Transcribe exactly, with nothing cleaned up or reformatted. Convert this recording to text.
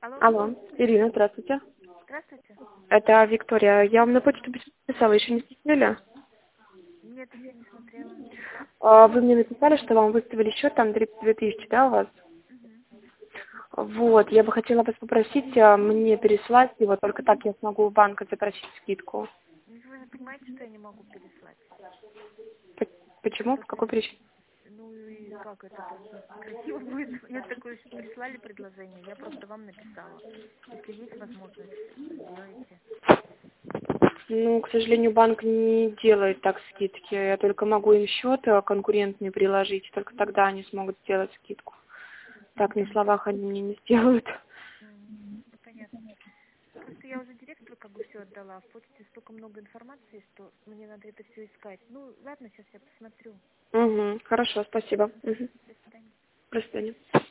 Алло, Алло, Ирина, здравствуйте. здравствуйте. Это Виктория. Я вам на почту писала, еще не смотрели? Нет, я не смотрела. А, Вы мне написали, что вам выставили счет, там тридцать две тысячи, да, у вас? Мгм. Вот, я бы хотела вас попросить а, мне переслать его, только так я смогу у банка запросить скидку. Ну, Вы же понимаете, что я не могу переслать. П- Я Почему? По просто какой не... причине? Ну и как это просто красиво будет? Мне такое что прислали предложение, я просто вам написала. Если есть возможность, сделайте. Ну, к сожалению, банк не делает так скидки. Я только могу им счет а, конкурентный приложить, только тогда они смогут сделать скидку. Так, на словах они мне не сделают. М, Ну, понятно. Просто я уже директору как бы все отдала. В почте столько много информации, что мне надо это все искать. Ну, ладно, сейчас я посмотрю. Угу, хорошо, спасибо. Угу. До свидания. До свидания.